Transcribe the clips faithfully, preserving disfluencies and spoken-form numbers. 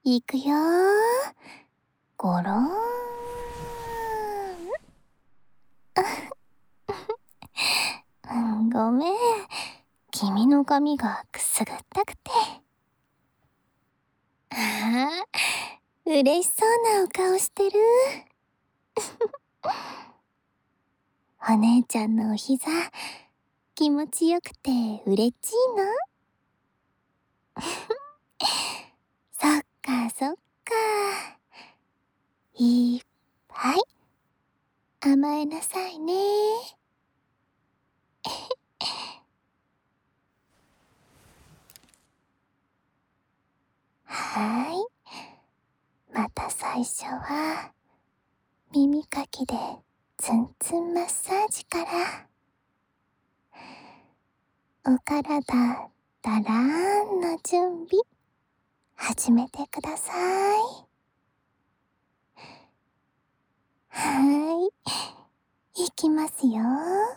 いくよー。ごろーん。うん、ごめん。君の髪がくすぐったくて。ああ、嬉しそうなお顔してる。お姉ちゃんのお膝、気持ちよくて嬉しいの？そっかそっか。いっぱい甘えなさいね。はーい。また最初は耳かきでツンツンマッサージから。お体だらーんの準備始めてください。はーい、いきますよ。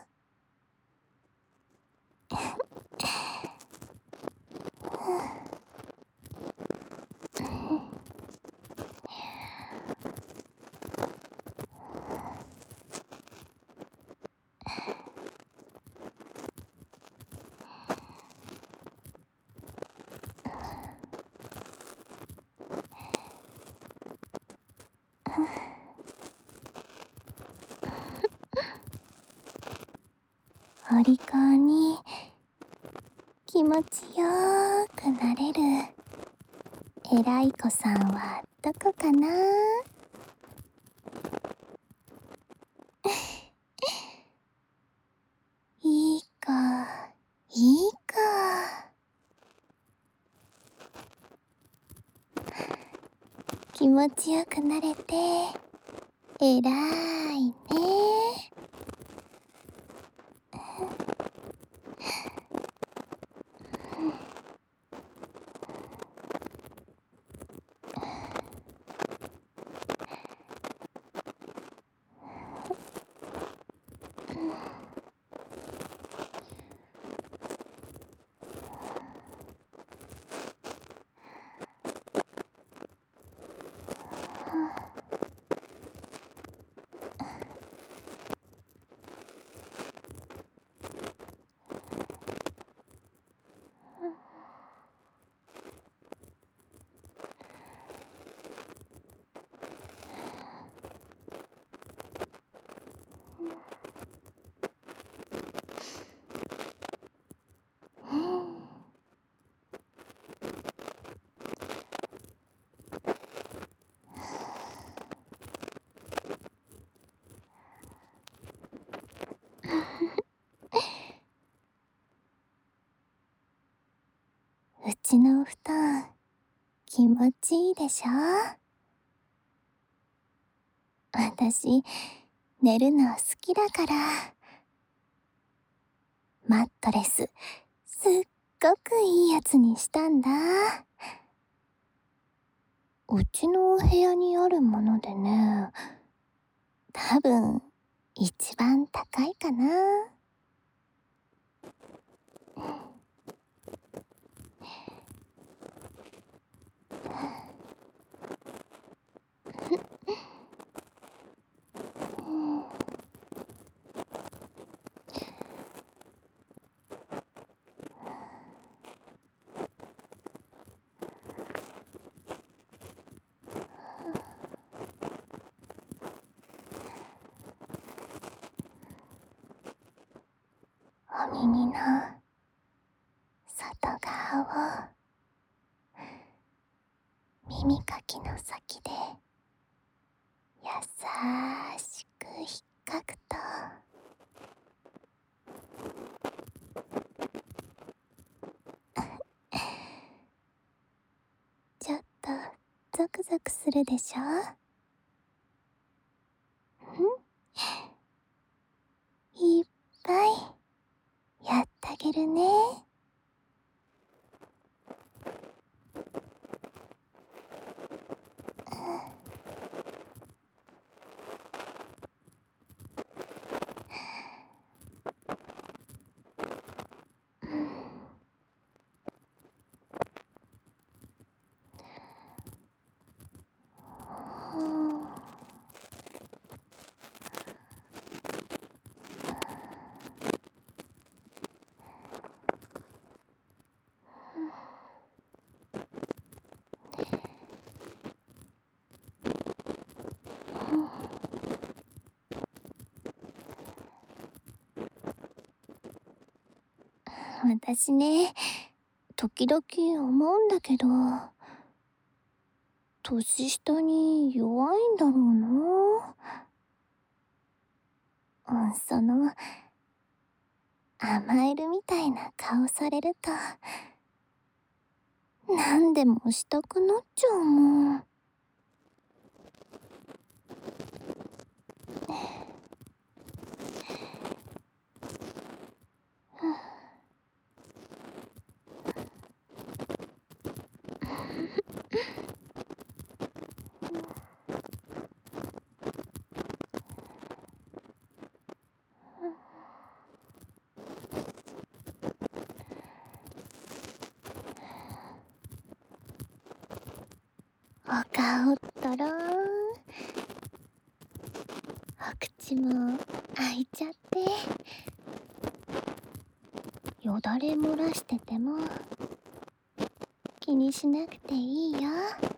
お利口に気持ちよーくなれる偉い子さんはどこかな？いい子、いい子。気持ちよくなれて偉いね。うちのお布団気持ちいいでしょ？私寝るの好きだから。マットレスすっごくいいやつにしたんだ。うちのお部屋にあるものでね、多分一番高いかな。お耳の外側を耳かきの先で優しく引っかくと、ちょっとゾクゾクするでしょ？いっぱいやってあげるね。 私ね、時々思うんだけど、年下に弱いんだろうな。うん、その、甘えるみたいな顔されると、なんでもしたくなっちゃうもん。お顔ったらー、お口も開いちゃって、よだれ漏らしてても気にしなくていいよ。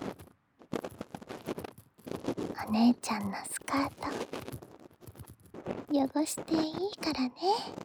お姉ちゃんのスカート汚していいからね。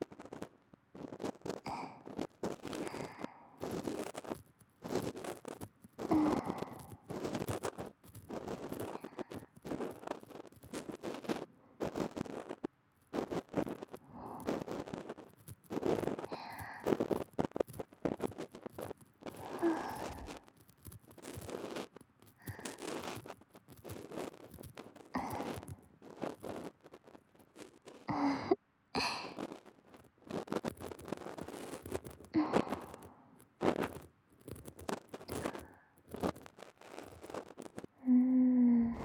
うーん。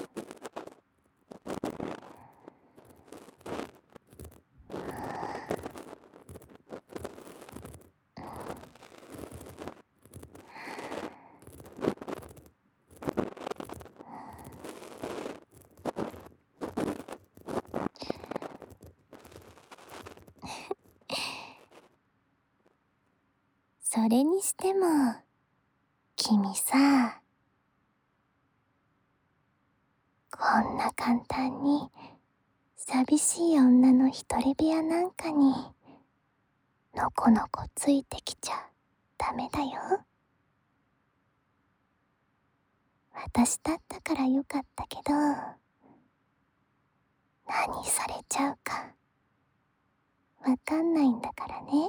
それにしても、君さ、こんな簡単に寂しい女の一人部屋なんかにのこのこついてきちゃダメだよ。私だったからよかったけど、何されちゃうかわかんないんだからね。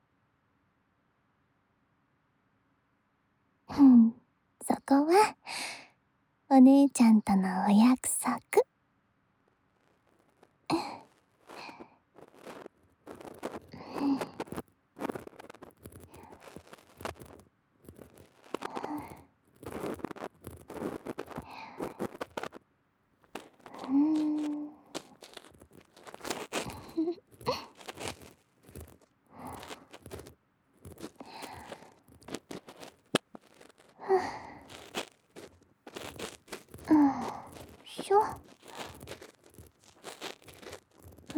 うん、そこはお姉ちゃんとのお約束。うーん。うん、しょ。うん。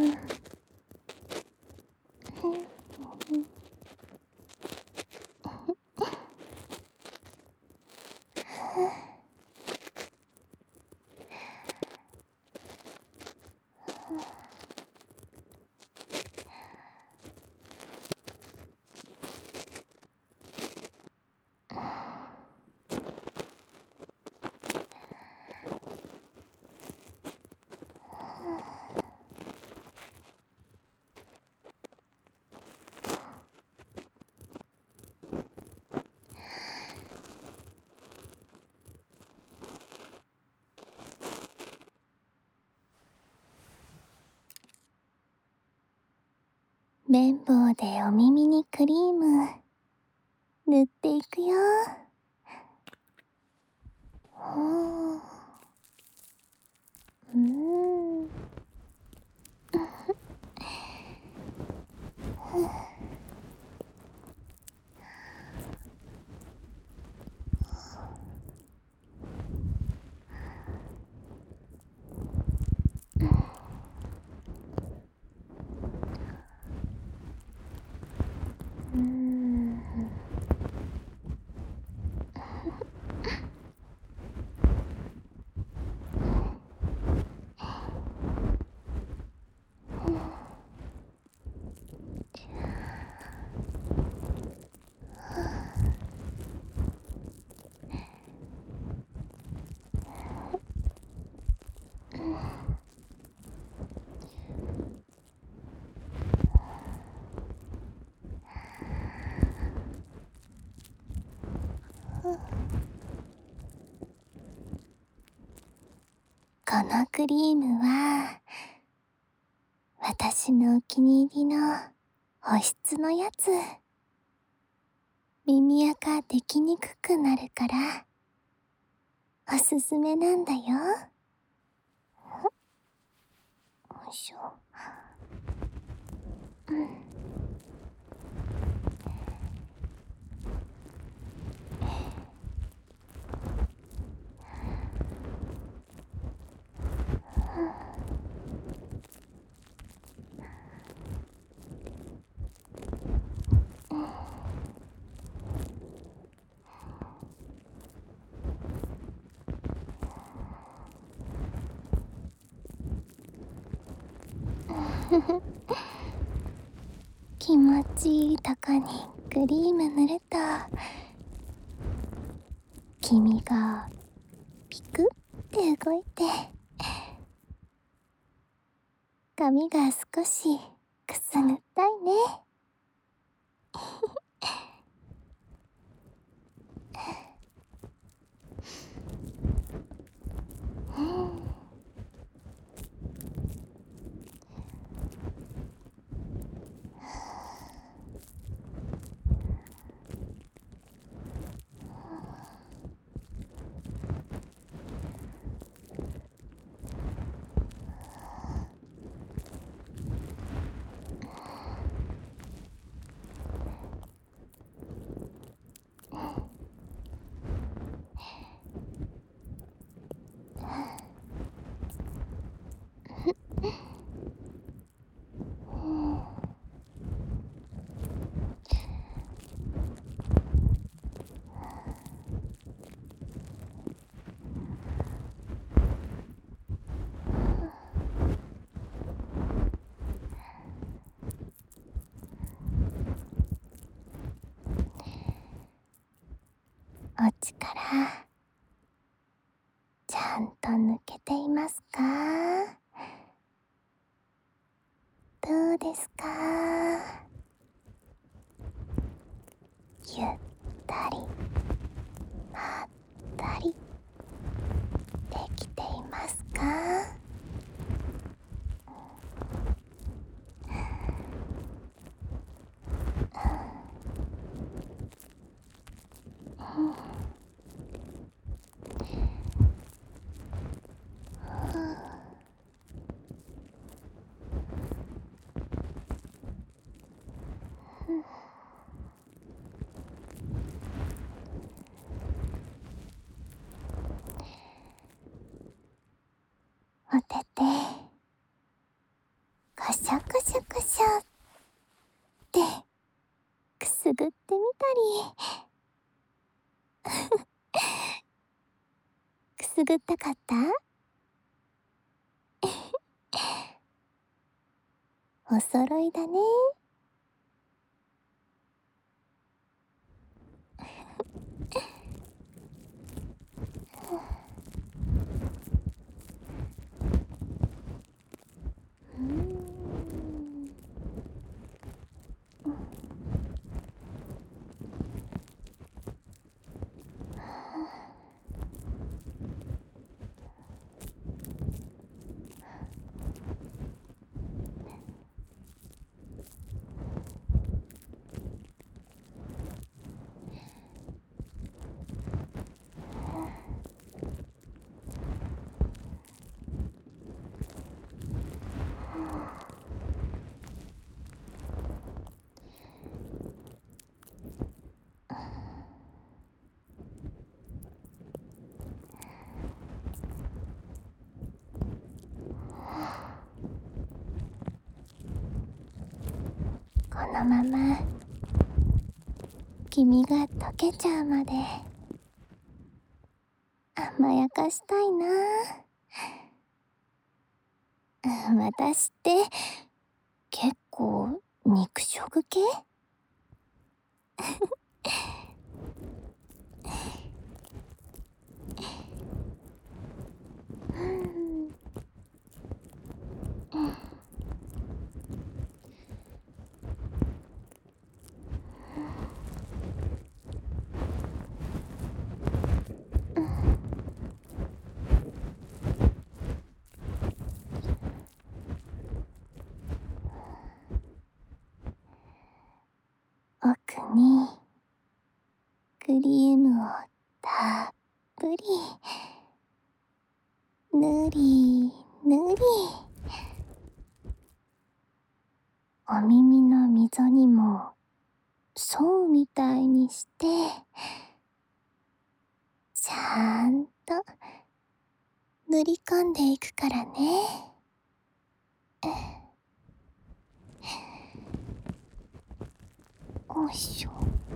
綿棒でお耳にクリーム塗っていくよ。ほう。うーん。 このクリームは私のお気に入りの保湿のやつ。耳垢できにくくなるからおすすめなんだよ。よいしょ。うん。気持ちいいとこにクリーム塗ると君がピクって動いて髪が少しくすぐったいね。うん。お力ちゃんと抜けていますか？どうですか？ゆったりまったりできていますか？おててコショコショコショってくすぐってみたりくすぐったかった？お揃いだね。うーん。このまま君が溶けちゃうまで甘やかしたいな。私って結構肉食系？うん。 にクリームをたっぷりぬりぬり、お耳の溝にもそうみたいにしてちゃんと塗り込んでいくからね。よいしょ。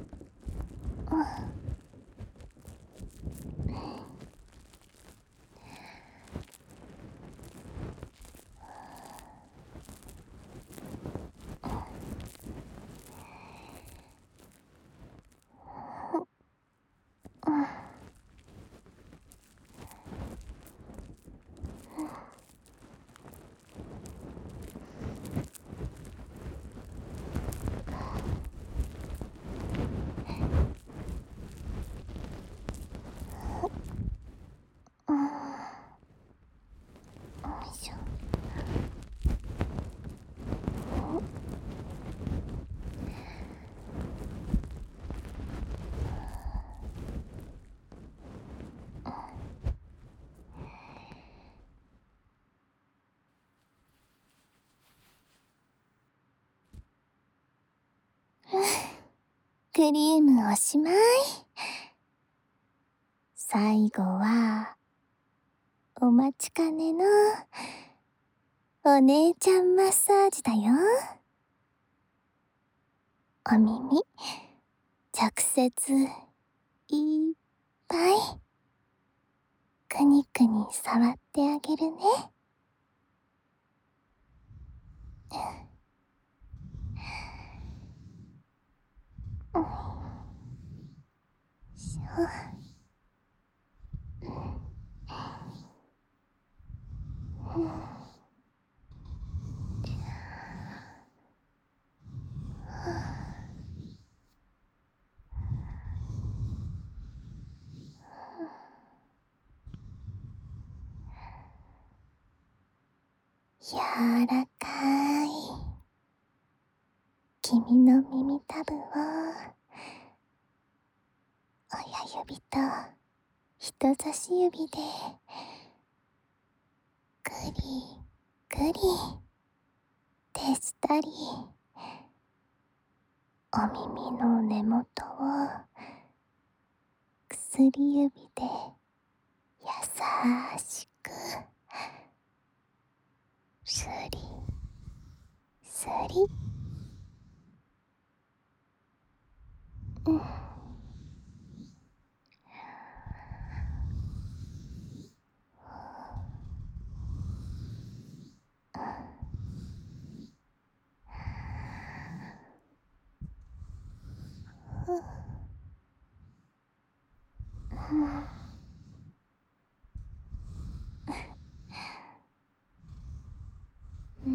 クリームおしまい。最後はお待ちかねのお姉ちゃんマッサージだよ。お耳直接いっぱいくにくに触ってあげるね。よいしょ。やわらかい君の耳たぶを親指と人差し指でぐりぐりってしたり、お耳の根元を薬指でやさしくすりすり。うん。うん。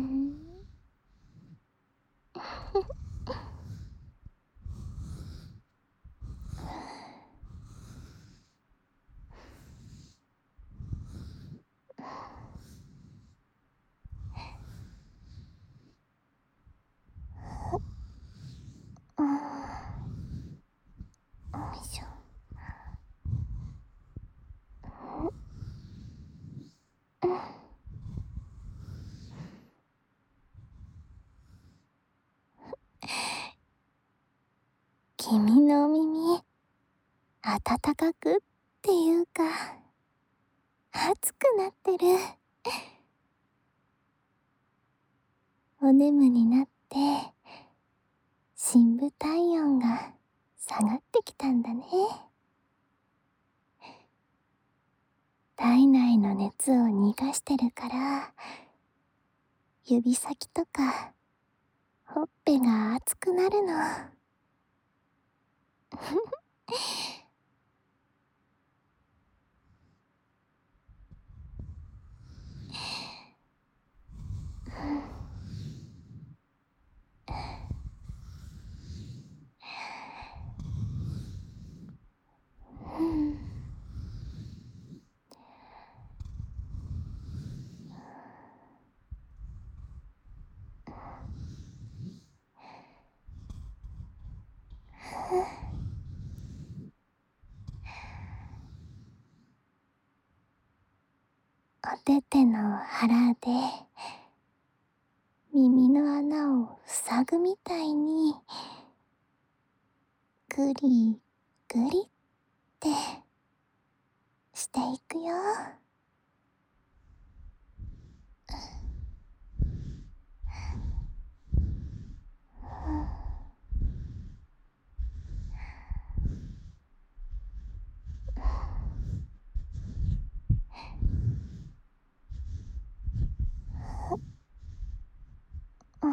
よいしょ。君のお耳暖かくっていうか熱くなってる。お眠になって深部体温が下がってきたんだね。体内の熱を逃がしてるから指先とかほっぺが熱くなるの。 おてての腹で耳の穴を塞ぐみたいにぐりぐりってしていくよ。うん。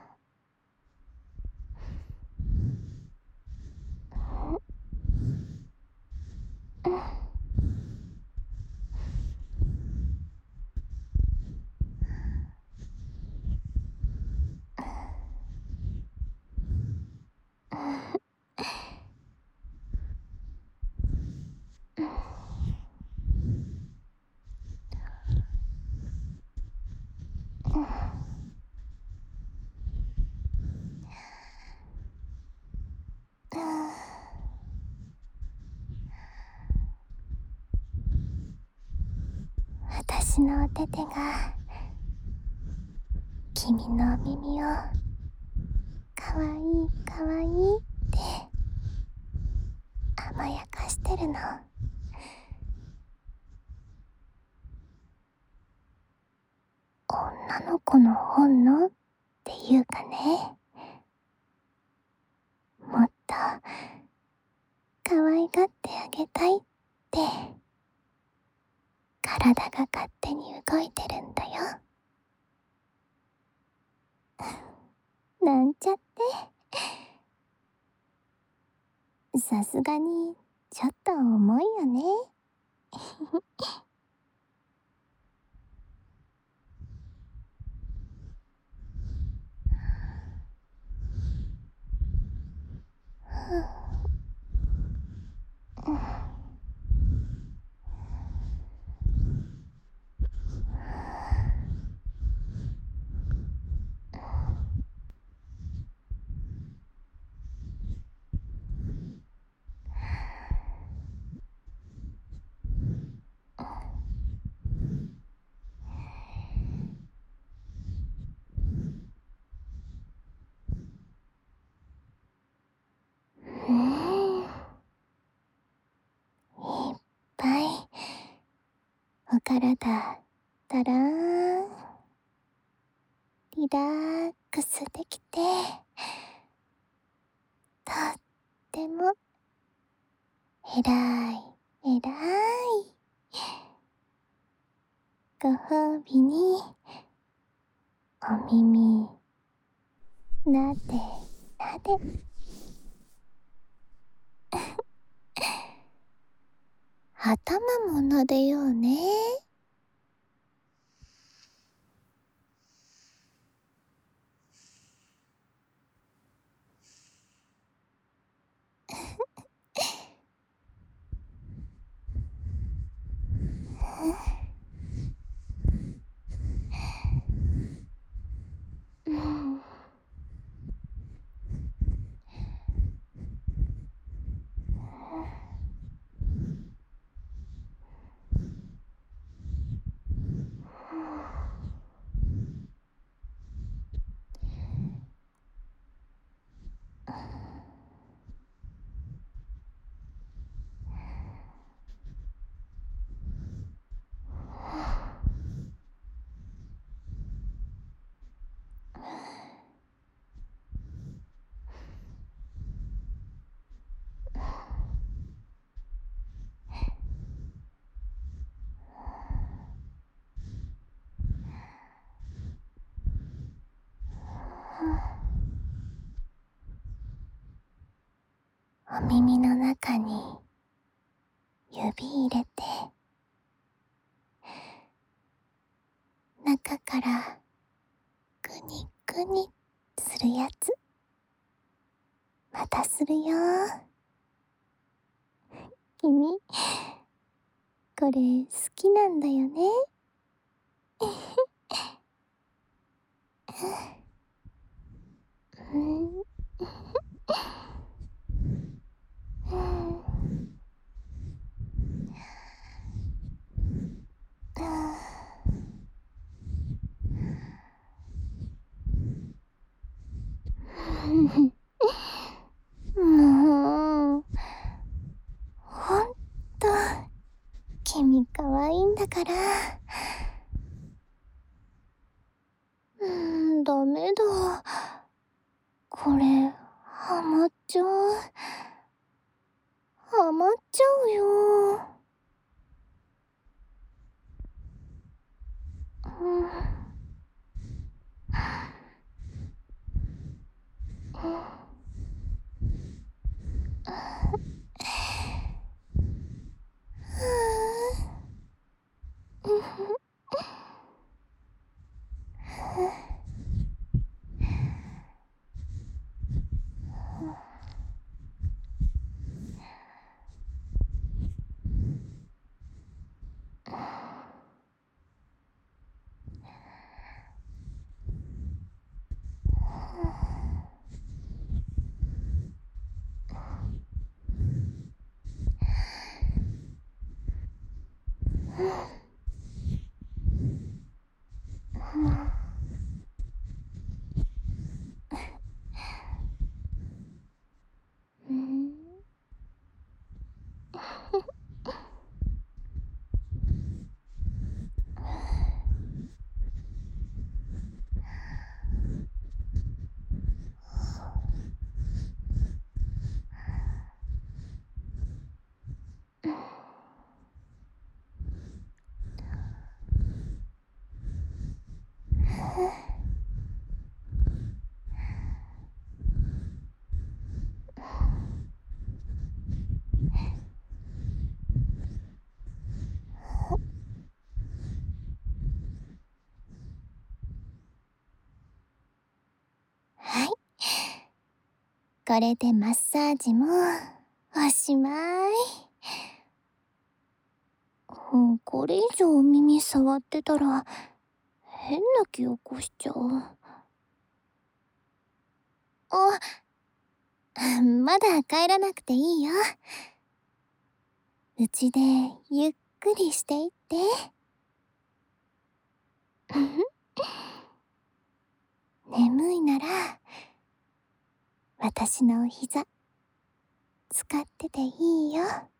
私のおててが君のお耳をかわいいかわいいって甘やかしてるの。女の子の本能っていうかね、もっと可愛がってあげたいって体が勝手に動いてるんだよ。なんちゃって、さすがにちょっと重いよね。うん、いっぱいお体だらーんリラックスできて、とってもえらいえらいご褒美にお耳なでなで頭もなでようね。うん。お耳の中に指入れて、中からグニグニするやつまたするよ。君これ好きなんだよね。うん。 だから。うーん、ダメだ。これ、ハマっちゃう。ハマっちゃうよ。うん。うん。うふ。うん。はい。これでマッサージもおしまい。うん、これ以上耳触ってたら変な気起こしちゃう。あ、まだ帰らなくていいよ。うちでゆっくりしていって。眠いなら私のお膝使ってていいよ。